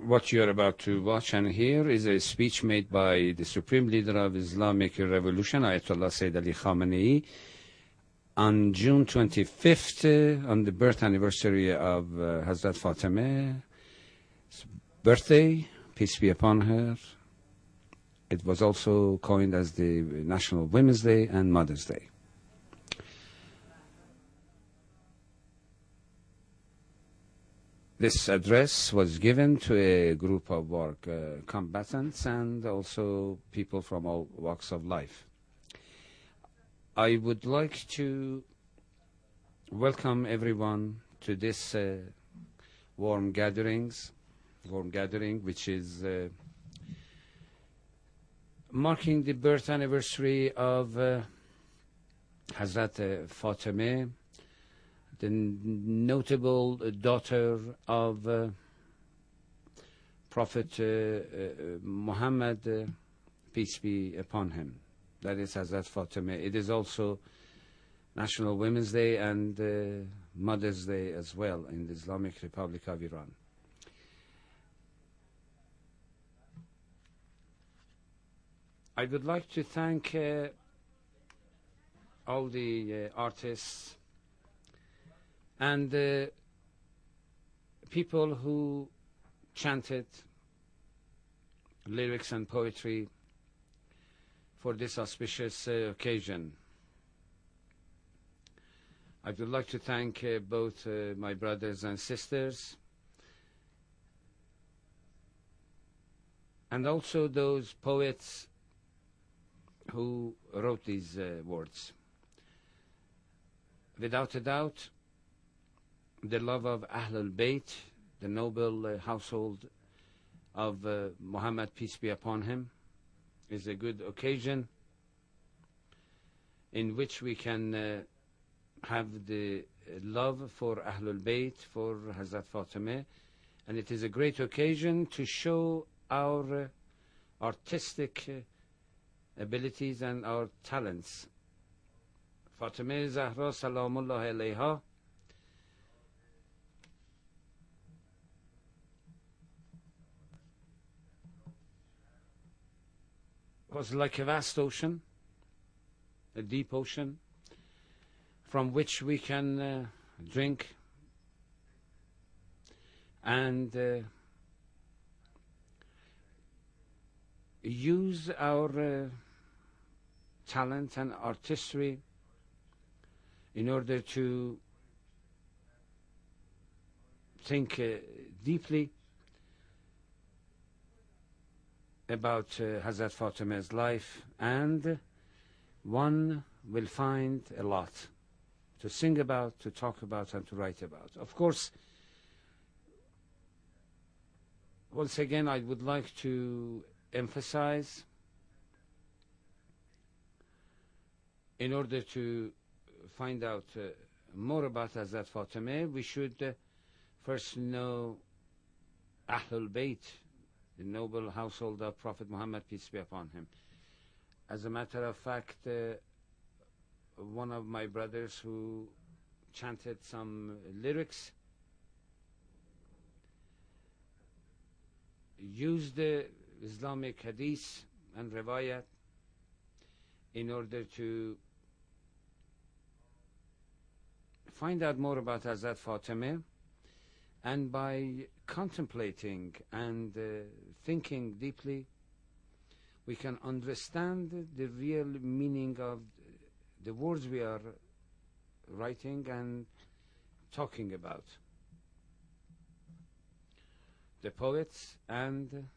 What you're about to watch and hear is a speech made by the Supreme Leader of Islamic Revolution, Ayatollah Sayyid Ali Khamenei, on June 25th, on the birth anniversary of Hazrat Fatima's birthday, peace be upon her. It was also coined as the National Women's Day and Mother's Day. This address was given to a group of war combatants and also people from all walks of life. I would like to welcome everyone to this warm gathering, which is marking the birth anniversary of Hazrat Fatima, the notable daughter of Prophet Muhammad, peace be upon him. That is Hazrat Fatima. It is also National Women's Day and Mother's Day as well in the Islamic Republic of Iran. I would like to thank all the artists and people who chanted lyrics and poetry for this auspicious occasion. I would like to thank both my brothers and sisters, and also those poets who wrote these words. Without a doubt, the love of Ahlul Bayt, the noble household of Muhammad, peace be upon him, is a good occasion in which we can have the love for Ahlul Bayt, for Hazrat Fatima, and it is a great occasion to show our artistic abilities and our talents. Fatima Zahra Salamullah alayha was like a vast ocean, a deep ocean, from which we can drink and use our talent and artistry in order to think deeply about Hazrat Fatima's life, and one will find a lot to sing about, to talk about, and to write about. Of course, once again, I would like to emphasize, in order to find out more about Hazrat Fatima, we should first know Ahlul Bayt, the noble household of Prophet Muhammad, peace be upon him. As a matter of fact, one of my brothers who chanted some lyrics used the Islamic hadith and riwayat in order to find out more about Hazrat Fatima, and by contemplating and thinking deeply, we can understand the real meaning of the words we are writing and talking about. The poets and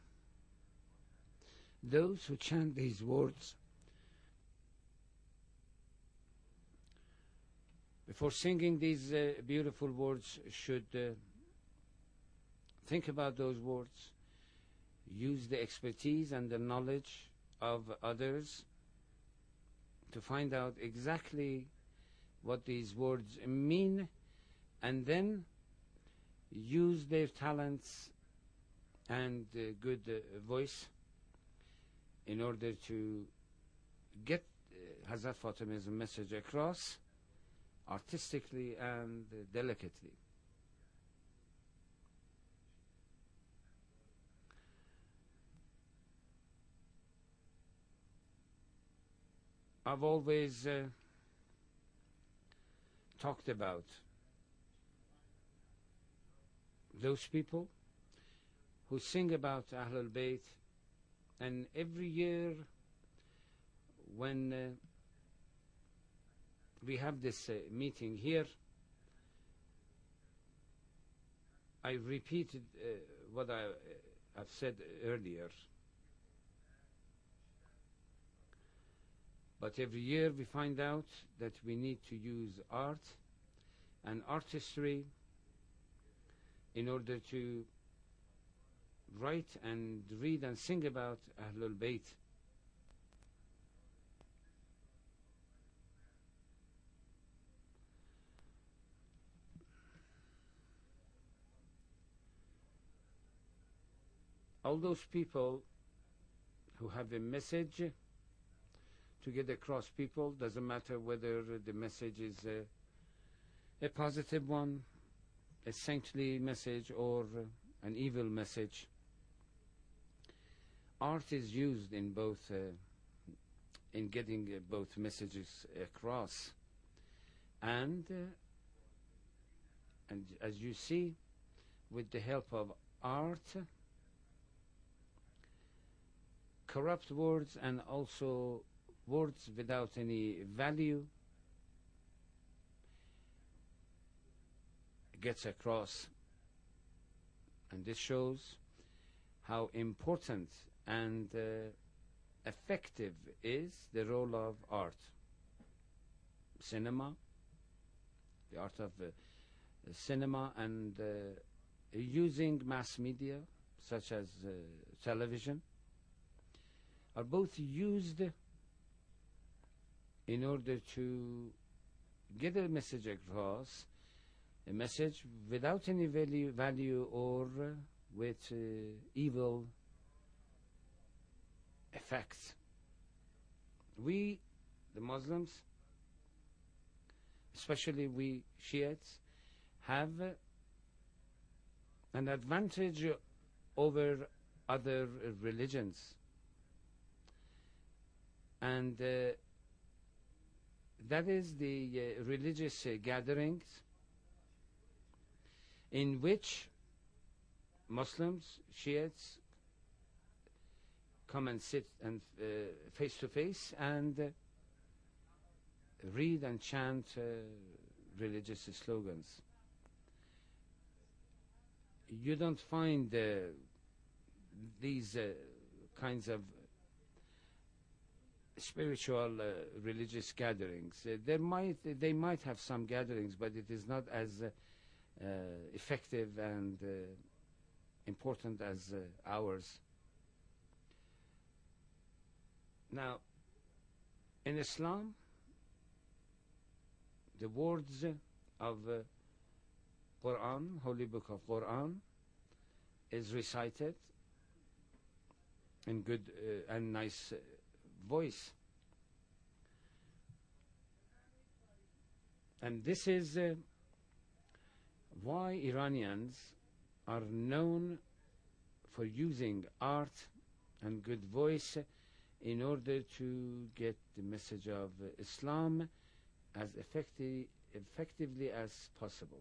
those who chant these words, before singing these beautiful words, should think about those words, use the expertise and the knowledge of others to find out exactly what these words mean, and then use their talents and good voice in order to get Hazrat Fatima's message across artistically and delicately. I've always talked about those people who sing about Ahlul Bayt, and every year when we have this meeting here, I repeated what I've said earlier. But every year we find out that we need to use art and artistry in order to write and read and sing about Ahlul Bayt. All those people who have a message to get across people, doesn't matter whether the message is a positive one, a saintly message, or an evil message. Art is used in both, in getting both messages across, and as you see, with the help of art, corrupt words and also words without any value gets across. And this shows how important and effective is the role of art. Cinema, the art of cinema, and using mass media such as television are both used in order to get a message across, a message without any value or with evil effects. We, the Muslims, especially we Shiites, have an advantage over other religions, and that is the religious gatherings in which Muslims, Shiites, come and sit and face to face and read and chant religious slogans. You don't find these kinds of spiritual religious gatherings. They might have some gatherings, but it is not as effective and important as ours. Now, in Islam, the words of Quran, Holy Book of Quran, is recited in good and nice voice. And this is why Iranians are known for using art and good voice in order to get the message of Islam as effectively as possible.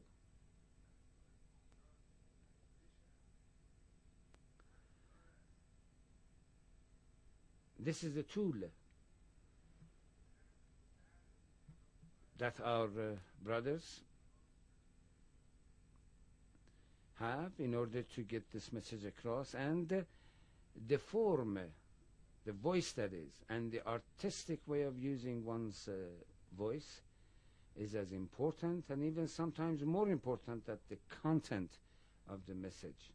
This is a tool that our brothers have in order to get this message across, and the form, the voice that is, and the artistic way of using one's voice is as important, and even sometimes more important, than the content of the message.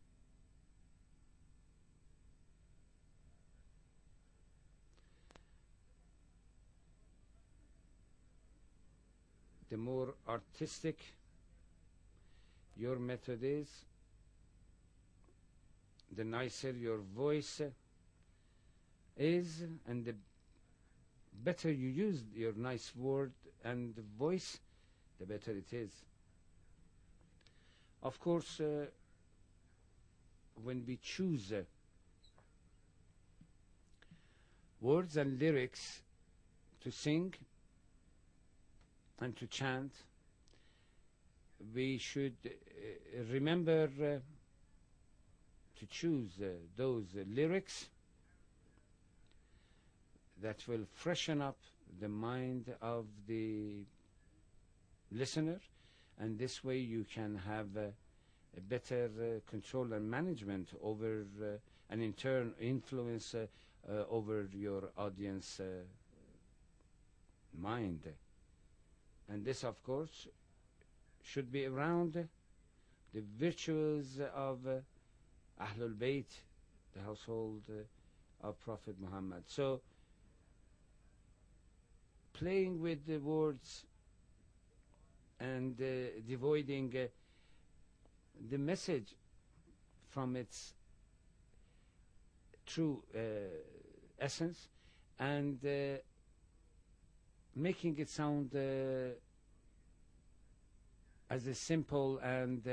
The more artistic your method is, the nicer your voice is, and the better you use your nice word and voice, the better it is. Of course, when we choose words and lyrics to sing and to chant, we should remember to choose those lyrics that will freshen up the mind of the listener, and this way you can have a better control and management over and in turn influence over your audience mind. And this, of course, should be around the virtues of Ahlul Bayt, the household of Prophet Muhammad. So, playing with the words and devoiding the message from its true essence, and making it sound as a simple and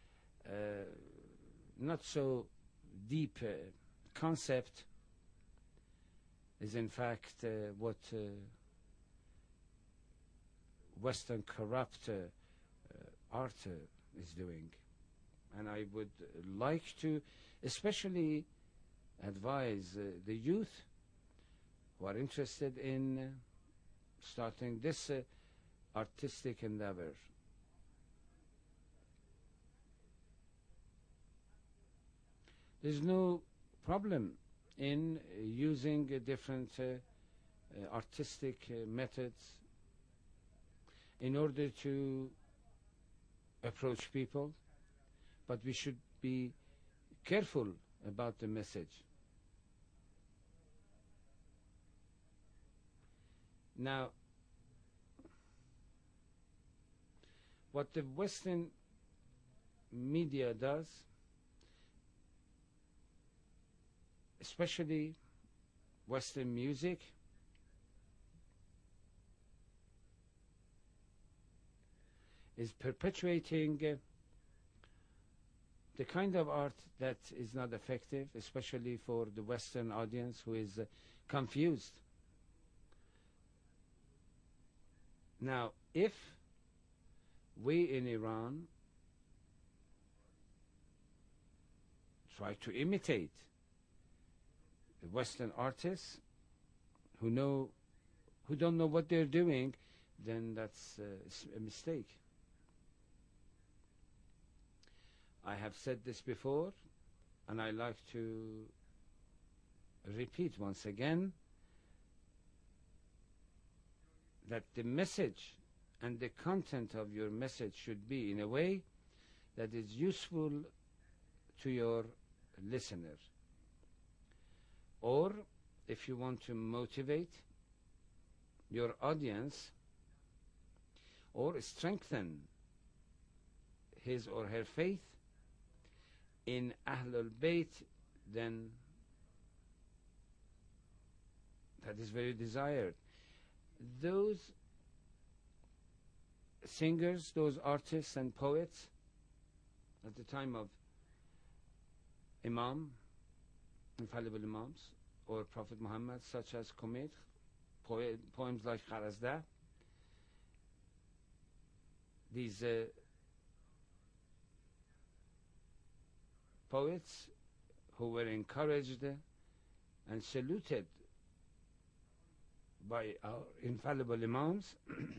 not so deep concept is in fact what Western corrupt art is doing. And I would like to especially advise the youth who are interested in starting this artistic endeavor. There's no problem in using different artistic methods in order to approach people, but we should be careful about the message. Now, what the Western media does, especially Western music, is perpetuating the kind of art that is not effective, especially for the Western audience who is confused. Now, if we in Iran try to imitate the Western artists who don't know what they're doing, then that's a mistake. I have said this before, and I like to repeat once again that the message and the content of your message should be in a way that is useful to your listener. Or if you want to motivate your audience or strengthen his or her faith in Ahlul Bayt, then that is very desired. Those singers, those artists and poets at the time of Imam, infallible Imams, or Prophet Muhammad, such as Qumit, poems like Kharazda, these poets who were encouraged and saluted by our infallible Imams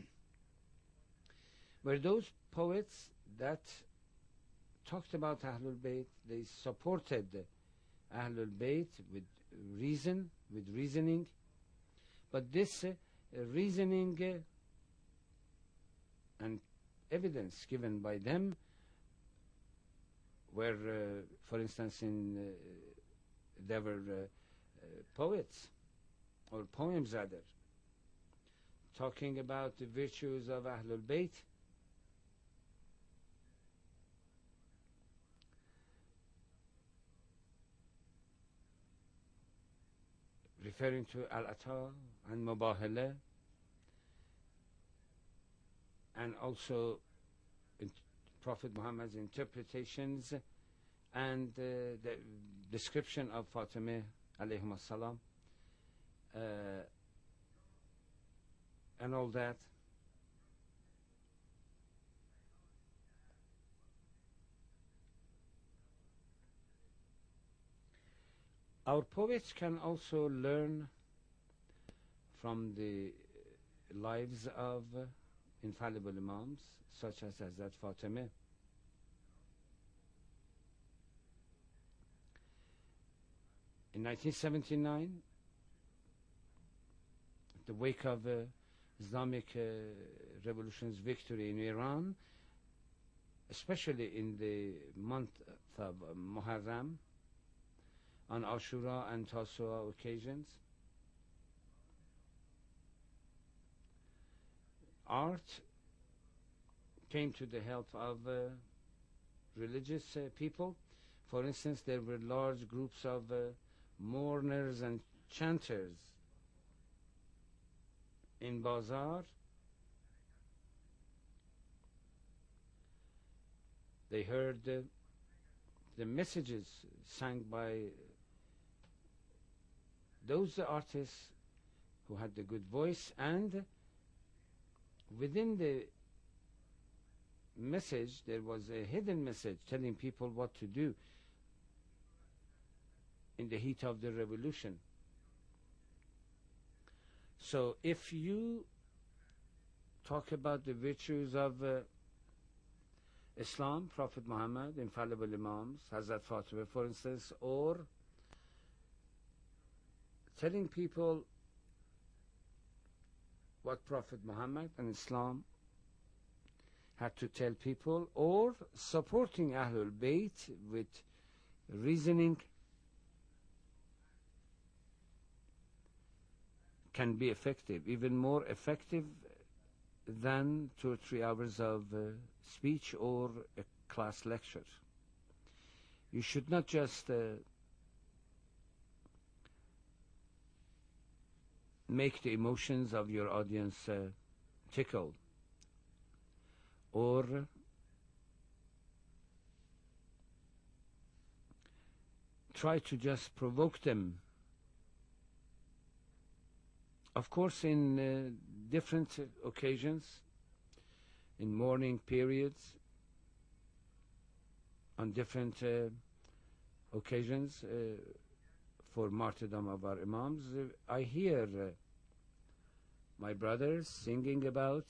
were those poets that talked about Ahlul Bayt. They supported Ahlul Bayt with reasoning, but this reasoning and evidence given by them were, for instance, there were poets, or poems rather, talking about the virtues of Ahlul Bayt, referring to Al-Ata and Mubahala, and also Prophet Muhammad's interpretations and the description of Fatimah alayhim as-salam. and all that. Our poets can also learn from the lives of infallible Imams, such as Hazrat Fatemeh. In 1979, at the wake of Islamic Revolution's victory in Iran, especially in the month of Muharram, on Ashura and Tasu'a occasions, art came to the help of religious people. For instance, there were large groups of mourners and chanters in Bazaar. They heard the messages sung by those artists who had the good voice, and within the message there was a hidden message telling people what to do in the heat of the revolution. So if you talk about the virtues of Islam, Prophet Muhammad, infallible Imams, Hazrat Fatimah, for instance, or telling people what Prophet Muhammad and Islam had to tell people, or supporting Ahlul Bayt with reasoning, can be effective, even more effective than 2 or 3 hours of speech or a class lecture. You should not just make the emotions of your audience tickle, or try to just provoke them. Of course, in different occasions, in mourning periods, on different occasions for martyrdom of our Imams, I hear my brothers singing about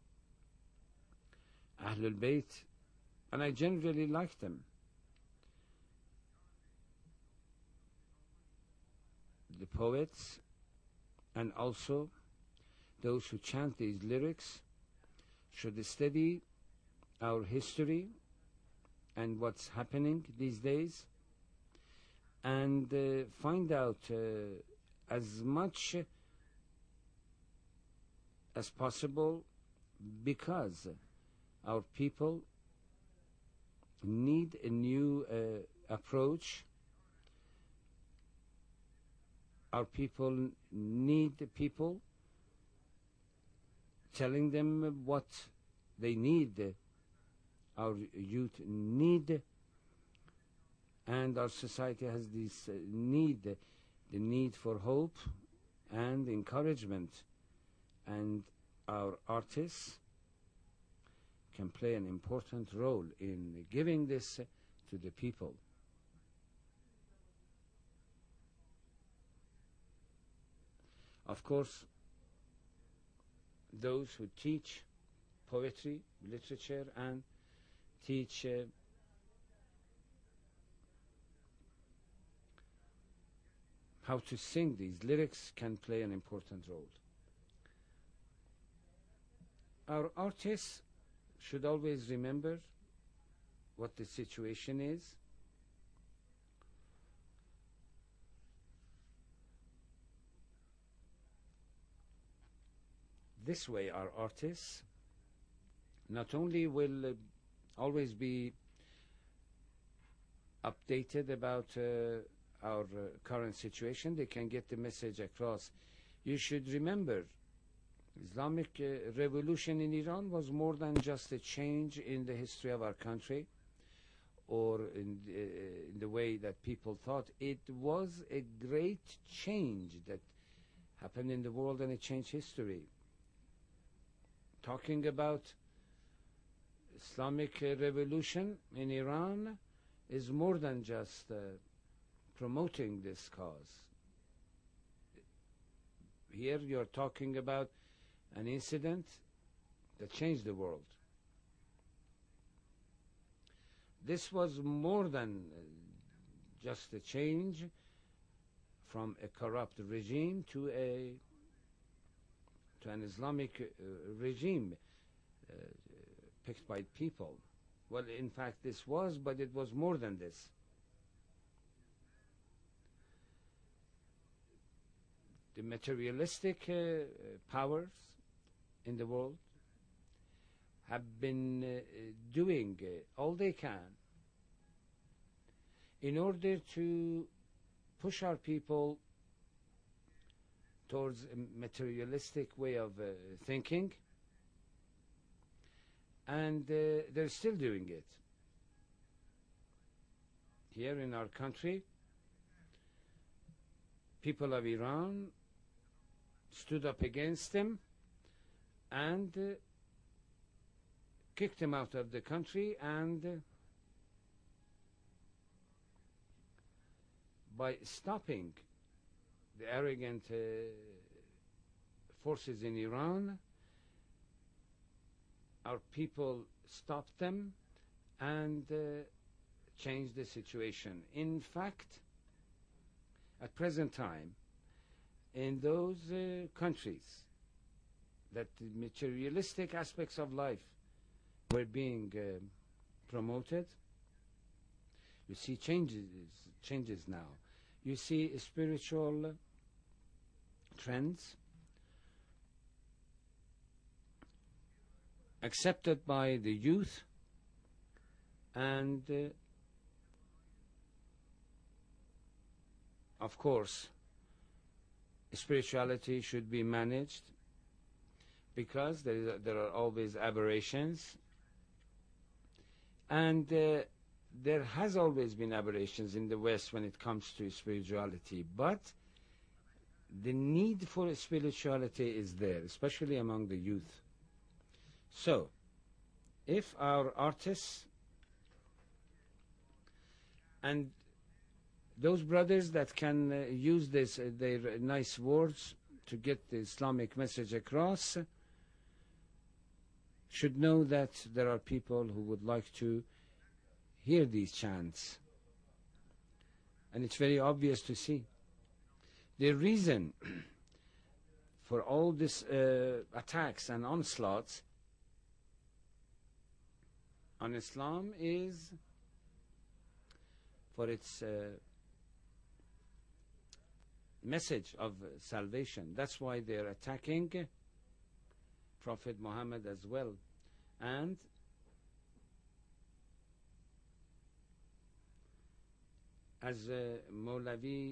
Ahlul Bayt, and I generally like them. The poets and also those who chant these lyrics should study our history and what's happening these days, and find out as much as possible, because our people need a new approach. Our people need people telling them what they need. Our youth need, and our society has this need, the need for hope and encouragement, and our artists can play an important role in giving this to the people. Of course, those who teach poetry, literature, and teach how to sing these lyrics can play an important role. Our artists should always remember what the situation is. This way, our artists not only will always be updated about our current situation, they can get the message across. You should remember, Islamic revolution in Iran was more than just a change in the history of our country, or in the way that people thought. It was a great change that happened in the world, and it changed history. talking about Islamic revolution in Iran is more than just promoting this cause. Here you're talking about an incident that changed the world. This was more than just a change from a corrupt regime to an Islamic regime picked by people. Well, in fact, this was, but it was more than this. The materialistic powers in the world have been doing all they can in order to push our people towards a materialistic way of thinking, and they're still doing it. Here in our country, people of Iran stood up against them and kicked him out of the country, and by stopping the arrogant forces in Iran, our people stopped them and changed the situation. In fact, at present time, in those countries that the materialistic aspects of life were being promoted, you see changes now. You see spiritual trends accepted by the youth, and of course spirituality should be managed, because there are always aberrations, and there has always been aberrations in the West when it comes to spirituality, but the need for spirituality is there, especially among the youth. So, if our artists and those brothers that can use their nice words to get the Islamic message across should know that there are people who would like to hear these chants. And it's very obvious to see. The reason for all these attacks and onslaughts on Islam is for its message of salvation. That's why they're attacking Prophet Muhammad as well. And as Mawlavi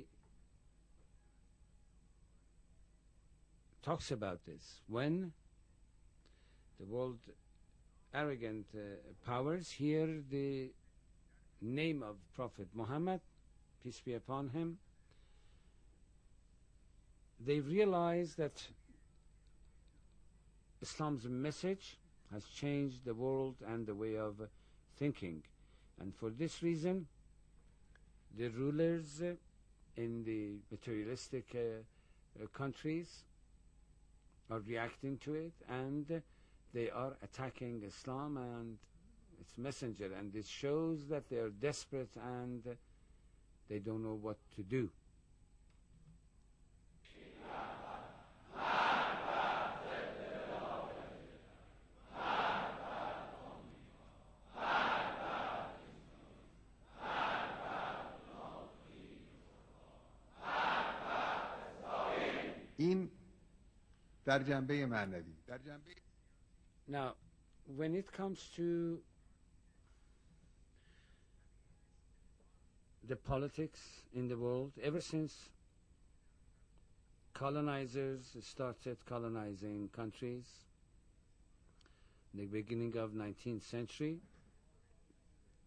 talks about this, when the world arrogant powers hear the name of Prophet Muhammad, peace be upon him, they realize that Islam's message has changed the world and the way of thinking. And for this reason, the rulers in the materialistic countries are reacting to it, and they are attacking Islam and its messenger. And this shows that they are desperate and they don't know what to do. این در جنبه معنوی. Now, when it comes to the politics in the world, ever since colonizers started colonizing countries in the beginning of 19th century,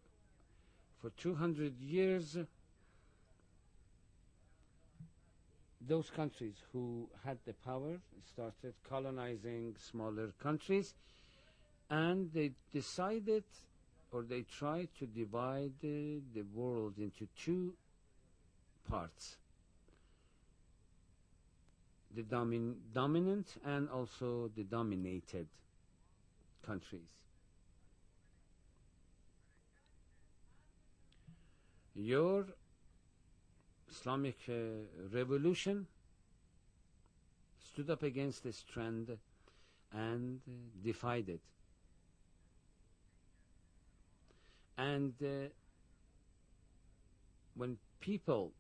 for 200 years those countries who had the power started colonizing smaller countries, and they decided, or they tried to divide the world into two parts: the dominant and also the dominated countries. Your Islamic revolution stood up against this trend and defied it. And when people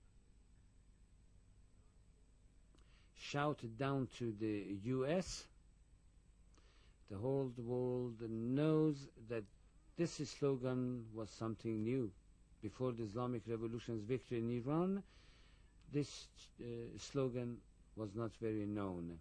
shouted down to the US, the whole world knows that this slogan was something new. Before the Islamic Revolution's victory in Iran, this slogan was not very known.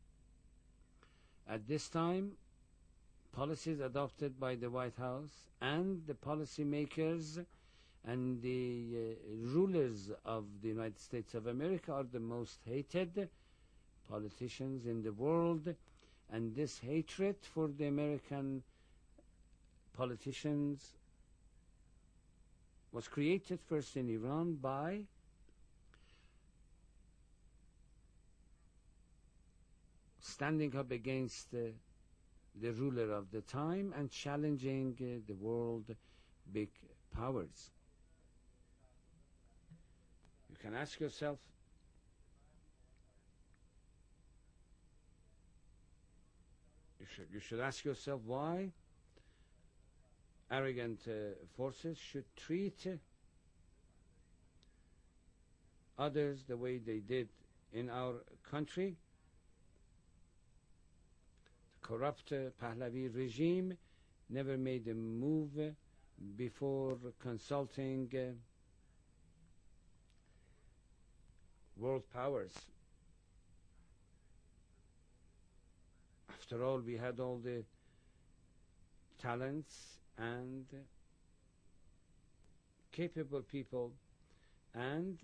At this time, policies adopted by the White House and the policymakers and the rulers of the United States of America are the most hated politicians in the world, and this hatred for the American politicians was created first in Iran by standing up against the ruler of the time and challenging the world big powers. You can ask yourself, you should ask yourself why arrogant forces should treat others the way they did in our country. The corrupt Pahlavi regime never made a move before consulting world powers. After all, we had all the talents and capable people, and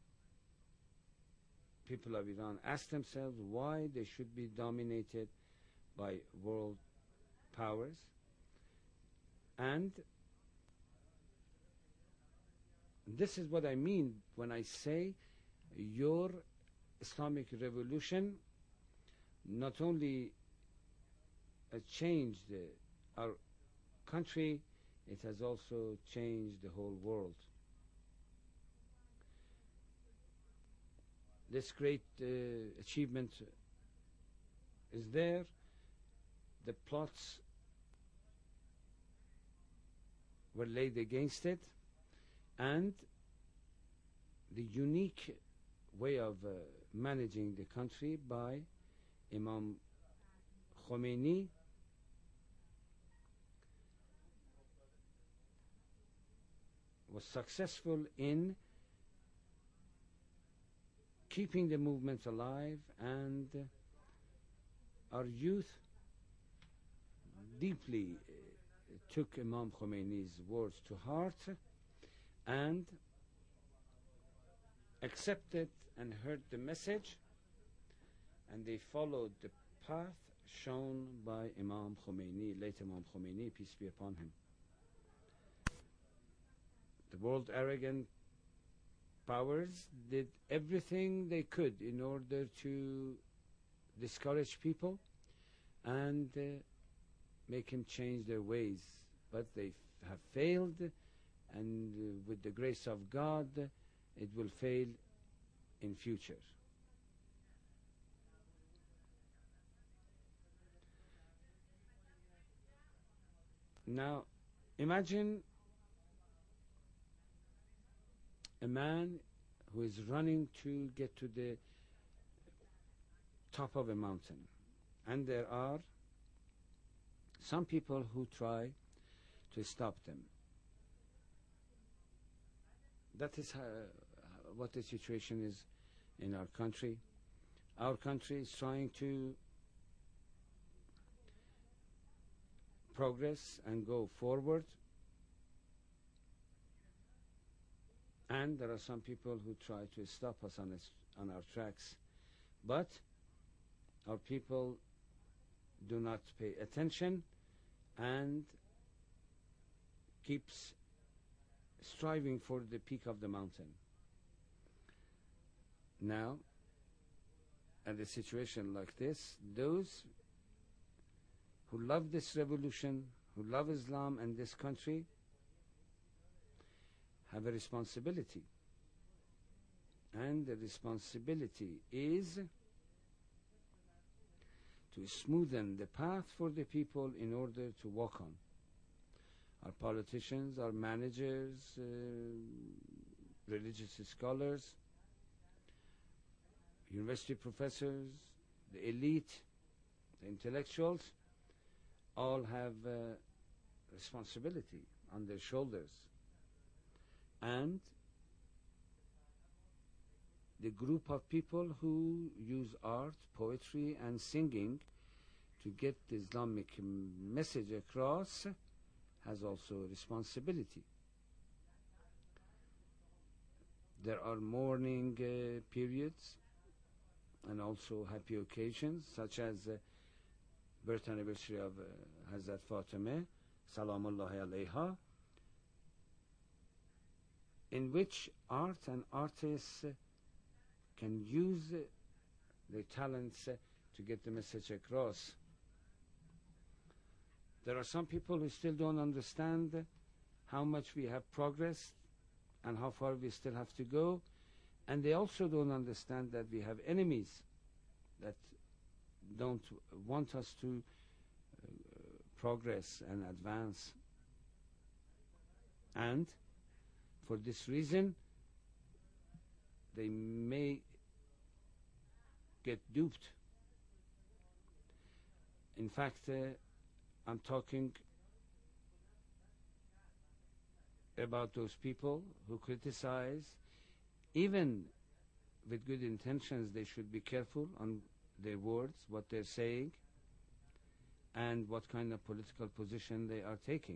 people of Iran asked themselves why they should be dominated by world powers. And this is what I mean when I say your Islamic revolution not only changed our country, it has also changed the whole world. This great achievement is there. The plots were laid against it, and the unique way of managing the country by Imam Khomeini was successful in keeping the movement alive, and our youth deeply took Imam Khomeini's words to heart and accepted and heard the message, and they followed the path shown by Imam Khomeini, late Imam Khomeini, peace be upon him. The world arrogant powers did everything they could in order to discourage people and make him change their ways, but they have failed, and with the grace of God it will fail in future. Now imagine a man who is running to get to the top of a mountain, and there are some people who try to stop them. That is what the situation is in our country. Our country is trying to progress and go forward, and there are some people who try to stop us on on our tracks. But our people do not pay attention and keeps striving for the peak of the mountain. Now, at a situation like this, those who love this revolution, who love Islam and this country, have a responsibility. And the responsibility is to smoothen the path for the people in order to walk on. Our politicians, our managers, religious scholars, university professors, the elite, the intellectuals, all have responsibility on their shoulders. And the group of people who use art, poetry, and singing to get the Islamic message across has also a responsibility. There are mourning periods and also happy occasions, such as birth anniversary of Hazrat Fatimah, Salamullahi alayha, in which art and artists can use their talents to get the message across. There are some people who still don't understand how much we have progressed and how far we still have to go, and they also don't understand that we have enemies that don't want us to progress and advance. And for this reason, they may get duped. In fact, I'm talking about those people who criticize. Even with good intentions, they should be careful on their words, what they're saying, and what kind of political position they are taking.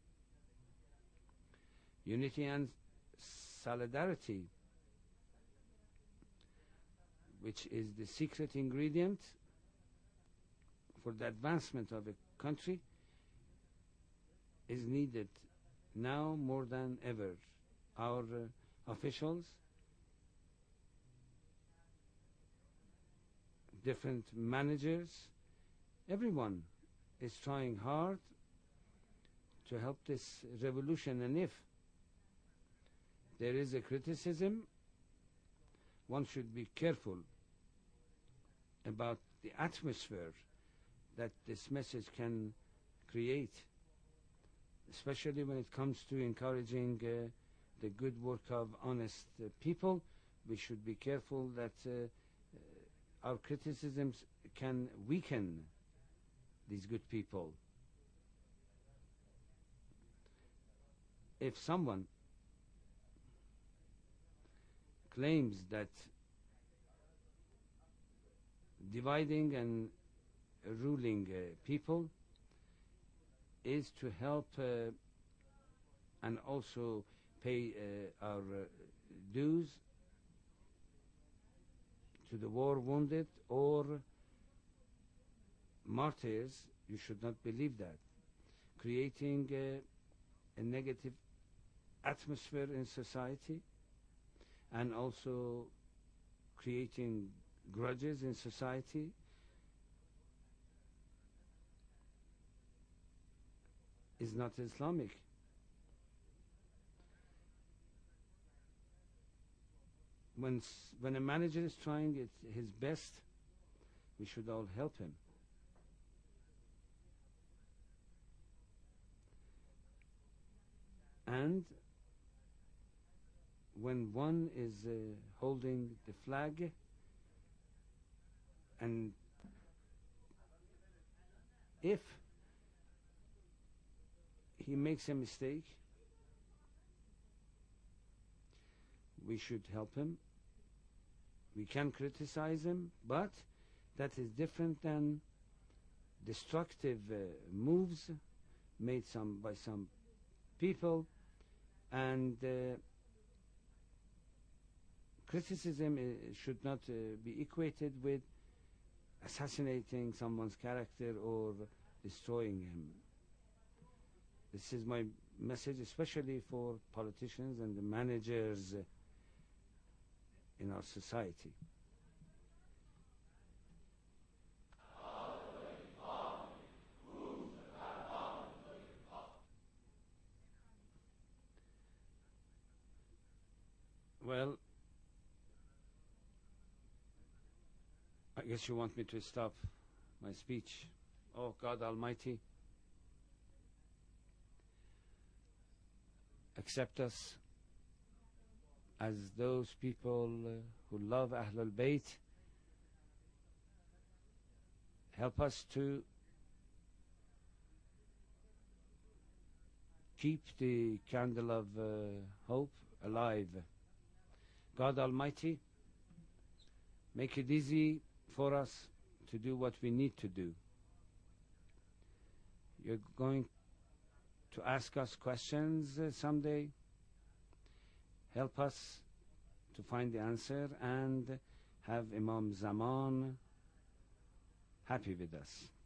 Unity and solidarity, which is the secret ingredient for the advancement of a country, is needed now more than ever. Our officials, different managers, everyone is trying hard to help this revolution, and if there is a criticism, one should be careful about the atmosphere that this message can create, especially when it comes to encouraging the good work of honest people. We should be careful that our criticisms can weaken these good people. If someone claims that dividing and ruling people is to help and also pay our dues to the war wounded or martyrs, you should not believe that. Creating a negative atmosphere in society and also creating grudges in society is not Islamic. When a manager is trying his best, we should all help him. And when one is holding the flag and if he makes a mistake, we should help him. We can criticize him, but that is different than destructive moves made by some people and criticism should not be equated with assassinating someone's character or destroying him. This is my message, especially for politicians and the managers in our society. Well, I guess you want me to stop my speech. Oh, God Almighty, accept us as those people who love Ahlul Bayt. Help us to keep the candle of hope alive. God Almighty, make it easy for us to do what we need to do. You're going to ask us questions someday. Help us to find the answer and have Imam Zaman happy with us.